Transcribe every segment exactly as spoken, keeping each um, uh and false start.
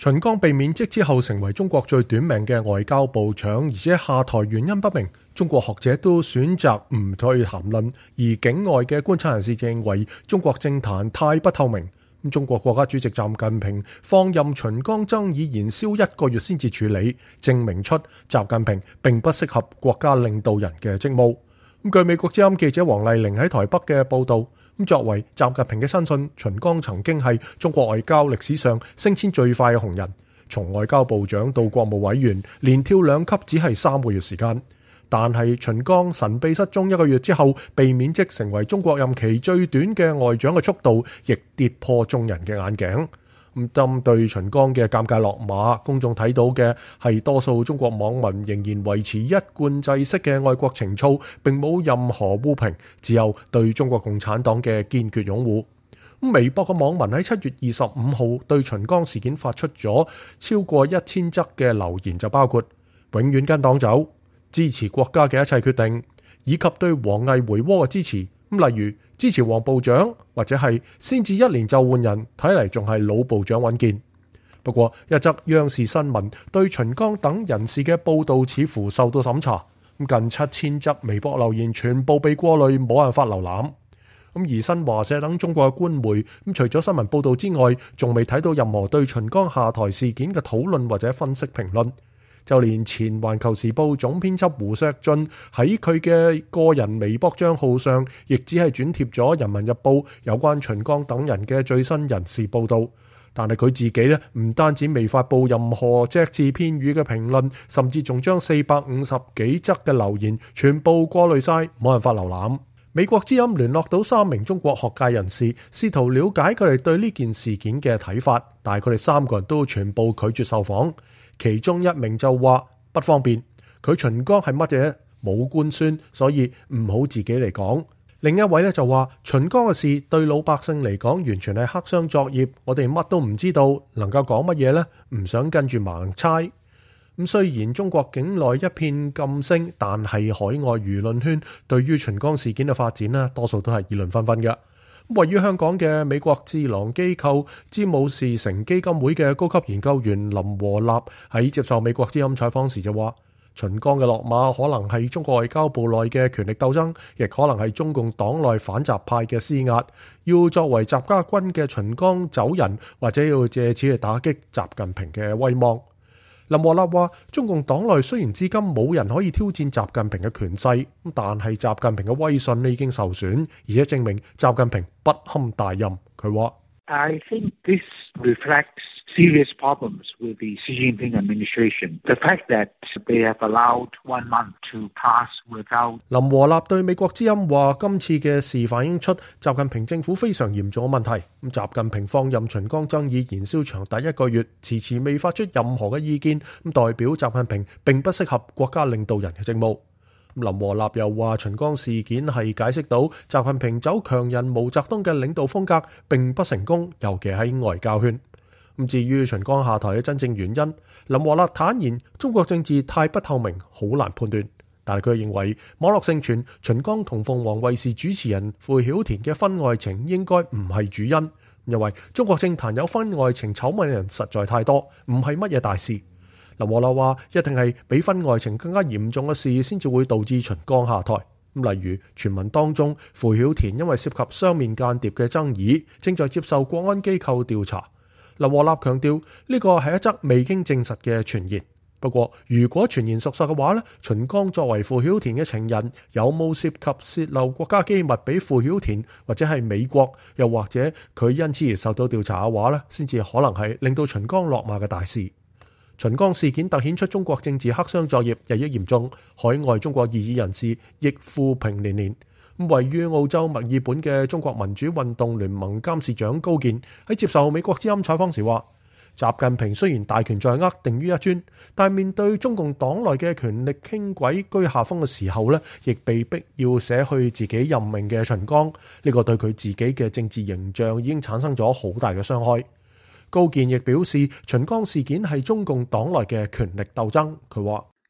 秦剛被免職之後成為中國最短命嘅外交部長，而且下台原因不明。中國學者都選擇唔去談論，而境外嘅觀察人士認為中國政壇太不透明。中國國家主席習近平放任秦剛爭議燃燒一個月先至處理，證明出習近平並不適合國家領導人嘅職務。咁據美國之音記者黃麗玲喺台北嘅報道，咁作為習近平嘅親信，秦剛曾經係中國外交歷史上升遷最快嘅紅人，從外交部長到國務委員，連跳兩級只係三個月時間。但係秦剛神秘失蹤一個月之後被免職，成為中國任期最短嘅外長嘅速度，亦跌破眾人嘅眼鏡。咁針對秦剛嘅尷尬落馬，公眾睇到嘅係多數中國網民仍然維持一貫制式嘅愛國情操，並冇任何污評，只有對中國共產黨嘅堅決擁護。咁微博嘅網民喺七月二十五號對秦剛事件發出咗超過一千則嘅留言，就包括永遠跟黨走、支持國家嘅一切決定，以及對王毅回鍋嘅支持。咁例如支持王部長，或者係先至一年就換人，睇嚟仲係老部長穩健。不過一則央視新聞對秦剛等人士嘅報導似乎受到審查，近七千則微博留言全部被過濾，冇辦法瀏覽。咁而新華社等中國嘅官媒，咁除咗新聞報導之外，仲未睇到任何對秦剛下台事件嘅討論或者分析評論。就連前環球時報總編輯胡錫進喺佢嘅個人微博賬號上，亦只係轉貼咗人民日報有關秦剛等人嘅最新人事報導。但係佢自己咧，唔單止未發布任何隻字片語嘅評論，甚至仲將四百五十幾則嘅留言全部過濾晒，冇辦法瀏覽。美國之音聯絡到三名中國學界人士，試圖了解佢哋對呢件事件嘅睇法，但係佢哋三個人都全部拒絕受訪。其中一名就話不方便，佢秦剛係乜嘢冇官宣，所以唔好自己嚟講。另一位咧就話秦剛嘅事對老百姓嚟講完全係黑箱作業，我哋乜都唔知道，能夠講乜嘢呢？唔想跟住盲猜。咁雖然中國境內一片噤聲，但係海外輿論圈對於秦剛事件嘅發展呢，多數都係議論紛紛嘅。位於香港嘅美國智囊機構詹姆士城基金會嘅高級研究員林和立喺接受美國之音採訪時就話，秦剛嘅落馬可能係中國外交部內嘅權力鬥爭，亦可能係中共黨內反習派嘅施壓，要作為習家軍嘅秦剛走人，或者要借此嚟打擊習近平嘅威望。林和立話，中共黨內雖然至今冇人可以挑戰習近平嘅權勢，但係習近平嘅威信已經受損，而且證明習近平不堪大任。佢話 I think this reflects serious problems with the Xi Jinping administration. The fact that they have allowed one month to pass without 林和立對美國之音話，今次嘅事反映出習近平政府非常嚴重嘅問題。咁習近平放任秦剛爭議燃燒長達一個月，遲遲未發出任何嘅意見，咁代表習近平並不適合國家領導人嘅職務。林和立又話，秦剛事件係解釋到習近平走強人毛澤東嘅領導風格並不成功，尤其喺外交圈。咁至於秦剛下台嘅真正原因，林和立坦言中國政治太不透明，好難判斷。但係佢認為網絡盛傳秦剛同鳳凰衛視主持人傅曉田嘅婚外情應該唔係主因，因為中國政壇有婚外情醜聞嘅人實在太多，唔係乜嘢大事。林和立話一定係比婚外情更加嚴重嘅事先至會導致秦剛下台。咁例如傳聞當中傅曉田因為涉及雙面間諜嘅爭議，正在接受國安機構調查。林和立強調呢個係一則未經證實嘅傳言。不過如果傳言屬實嘅話呢，秦剛作為傅曉田嘅情人，有冇涉及洩漏國家機密俾傅曉田或者係美國，又或者佢因此而受到調查嘅話呢，先至可能係令到秦剛落馬嘅大事。秦剛事件突顯出中國政治黑箱作業日益嚴重，海外中國異議人士亦負評連連。位於澳洲墨爾本嘅中國民主運動聯盟監事長高健喺接受美國之音採訪時話，習近平雖然大權在握定於一尊，但面對中共黨內嘅權力傾軌居下風嘅時候呢，亦被逼要捨去自己任命嘅秦剛，呢個對佢自己嘅政治形象已經產生咗好大嘅傷害。高健亦表示，秦剛事件係中共黨內嘅權力鬥爭。佢話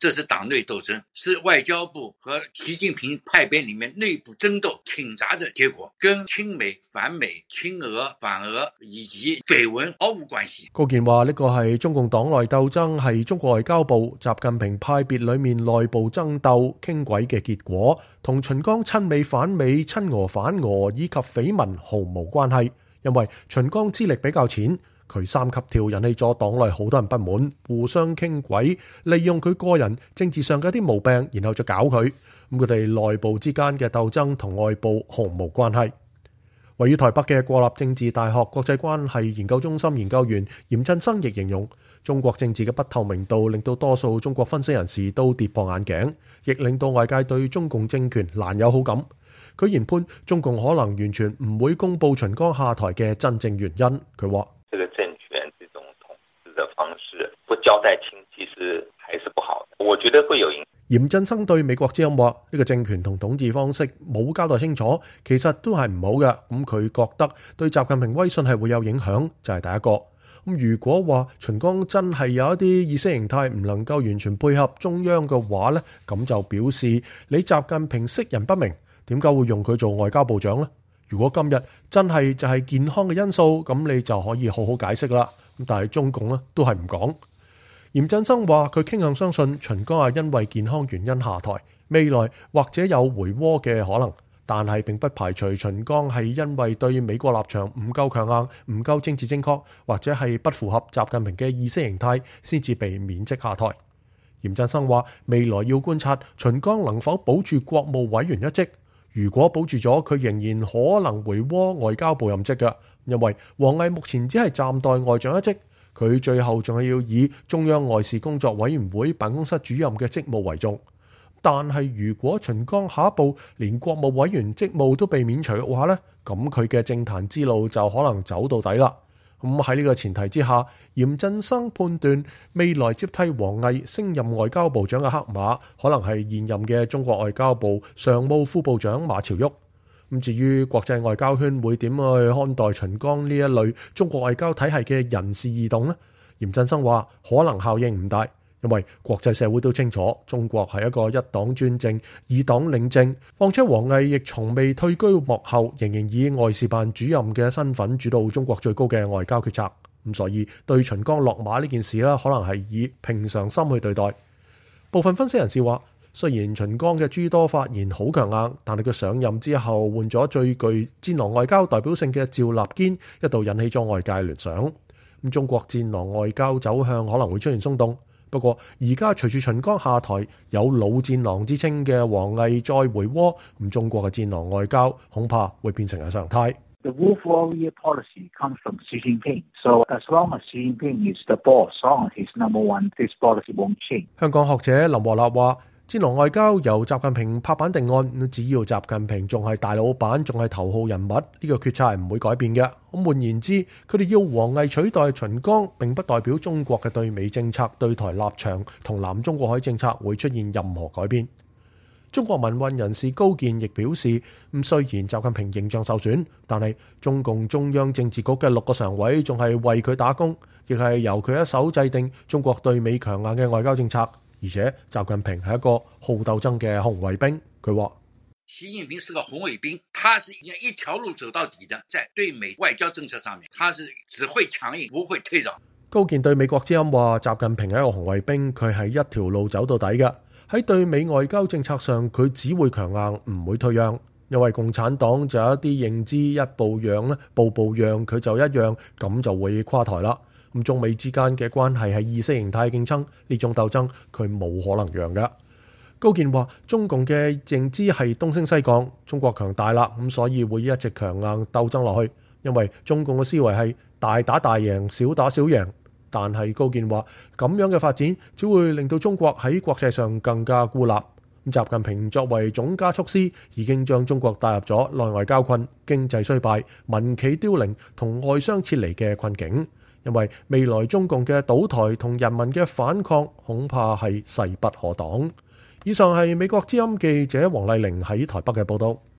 這是黨內鬥爭，是外交部和習近平派別裏面內部爭鬥傾軋的結果，跟親美、反美、親俄、反俄以及緋聞毫無關係。 高健話呢個係中共黨內鬥爭，係中國外交部習近平派別裏面內部爭鬥傾軌嘅結果，同秦剛親美反美、親俄反俄以及緋聞毫無關係。因為秦剛資歷比較淺，佢三級跳引起咗黨內好多人不滿，互相傾軌，利用佢個人政治上嘅一啲毛病，然後就搞佢。咁佢哋內部之間嘅鬥爭同外部毫無關係。位於台北嘅國立政治大學國際關係研究中心研究員嚴振生亦形容，中國政治嘅不透明度令到多數中國分析人士都跌破眼鏡，亦令到外界對中共政權難有好感。佢研判中共可能完全唔會公布秦剛下台嘅真正原因。佢話： 這個政權這種統治的方式不交代清，其實還是不好的。我覺得會有影響。 嚴振生對美國之音話：呢、這個政權同統治方式冇交代清楚，其實都係唔好嘅。咁佢覺得對習近平威信係會有影響，就係、是、第一個。咁如果話秦剛真係有一啲意識形態唔能夠完全配合中央嘅話呢，咁就表示你習近平識人不明。點解會用佢做外交部長呢？如果今日真係就係健康嘅因素，咁你就可以好好解釋啦。咁但係中共呢都係唔講。嚴振生話佢傾向相信秦剛係因為健康原因下台，未來或者有回鍋嘅可能，但係並不排除秦剛係因為對美國立場唔夠強硬、唔夠政治正確，或者係不符合習近平嘅意識形態，先至被免職下台。嚴振生話未來要觀察秦剛能否保住國務委員一職。如果保住咗，佢仍然可能回鍋外交部任職嘅，因為王毅目前只係暫代外長一職，佢最後仲係要以中央外事工作委員會辦公室主任嘅職務為重。但係如果秦剛下一步連國務委員職務都被免除嘅話呢，咁佢嘅政壇之路就可能走到底啦。咁喺呢個前提之下，嚴振生判斷未來接替王毅升任外交部長嘅黑馬，可能係現任嘅中國外交部常務副部長馬朝旭。咁至於國際外交圈會點去看待秦剛呢一類中國外交體系嘅人事異動呢？嚴振生話可能效應唔大，因為國際社會都清楚中國係一個一黨專政、二黨領政，況且王毅亦從未退居幕後，仍然以外事辦主任嘅身份主導中國最高嘅外交決策。咁所以對秦剛落馬呢件事啦，可能係以平常心去對待。部分分析人士話，雖然秦剛嘅諸多發言好強硬，但係佢上任之後換咗最具戰狼外交代表性嘅趙立堅，一度引起咗外界聯想。咁中國戰狼外交走向可能會出現鬆動。不過而家隨住秦剛下台，有老戰狼之稱嘅王毅再回鍋，咁中國嘅戰狼外交恐怕會變成係常態。 The wolf warrior policy comes from Xi Jinping. So as long as Xi Jinping is the boss, as long as he's number one, this policy won't change. 香港學者林和立話：戰狼外交由習近平拍板定案，只要習近平仲係大老闆，仲係頭號人物，呢、這個決策係唔會改變嘅。咁換言之，佢哋要王毅取代秦剛，並不代表中國嘅對美政策、對台立場同南中國海政策會出現任何改變。中國民運人士高健亦表示，咁雖然習近平形象受損，但係中共中央政治局嘅六個常委仲係為佢打工，亦係由佢一手制定中國對美強硬嘅外交政策。而且習近平係一個好鬥爭嘅紅衛兵。佢話： 習近平是個紅衛兵，他是一條路走到底的，在對美外交政策上面，他是只會強硬，不會退讓。 高健對美國之音話：習近平係一個紅衛兵，佢係一條路走到底嘅。喺對美外交政策上，佢只會強硬，唔會退讓。因為共產黨就有一啲認知一步讓咧，步步讓佢就一樣，咁就會垮台啦。咁中美之間嘅關係係意識形態競爭，呢種鬥爭佢冇可能讓㗎。高健話：中共嘅認知係東升西降，中國強大啦，咁所以會一直強硬鬥爭落去。因為中共嘅思維係大打大贏，小打小贏。但係高健話，咁樣嘅發展只會令到中國喺國際上更加孤立。習近平作為總加速師，已經將中國帶入咗內外交困、經濟衰敗、民企凋零同外商撤離嘅困境。因為未來中共嘅倒台同人民嘅反抗，恐怕係勢不可擋。以上係美國之音記者黃麗玲喺台北嘅報道。